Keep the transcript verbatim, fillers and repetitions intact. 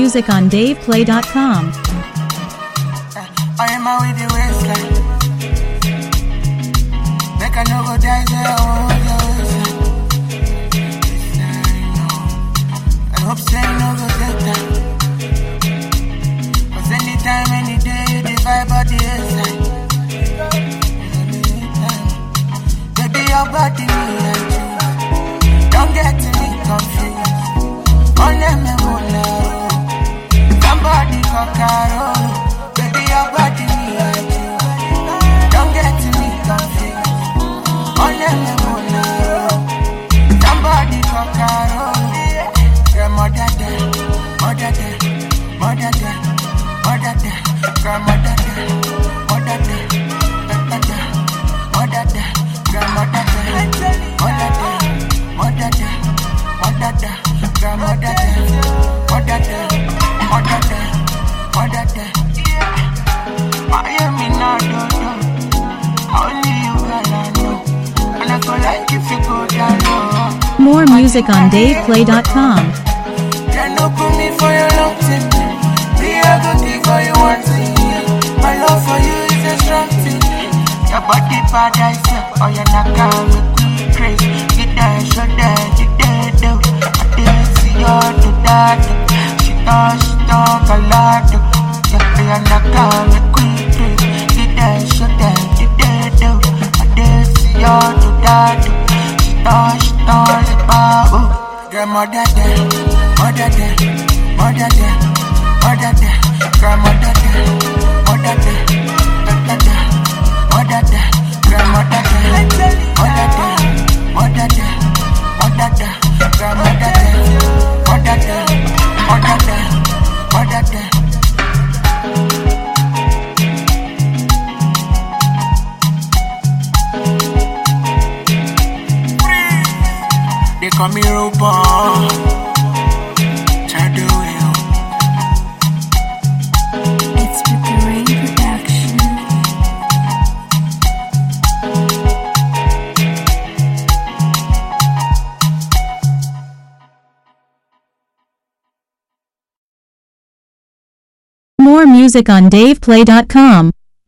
music on dave play dot com. I am out with the waistline. Make I no go die there, oh, the waistline. I hope say no go take time. Cause anytime, any day, you divide by the waistline. Baby, your body me and you. Don't get me confused. On them, somebody cockaro. Baby, your body me and you. Don't get me confused. On them, somebody cockaro. Girl, mother day, mother day, mother day, mother day. Girl, mother day, mother day, mother day, mother day. Girl, mother day, mother day, mother day, mother day. Girl, mother day, mother day, mother day, mother day. Miami now, do do. Only you girl I know, and I go like if you go down low. More music on dave play dot com. Can no put me for your long thing. Be a good thing for you one thing. My love for you is a strong thing. Your body bad I say, oh you're not coming quick crazy. Get that, show that, get that, do. I didn't see you do that. She thought, she thought a lot. Yeah, you're not coming quick crazy. Get that, show that, get that, do. I didn't see you do that. She thought, she thought about. Girl, mother day, mother day, mother day, mother day. Girl, mother day, mother day, mother day, mother day. Girl, mother day, mother day, mother day, mother day. Girl, mother day, mother day, mother day, mother day. They call me robot. It's preparing production. More music on dave play dot com.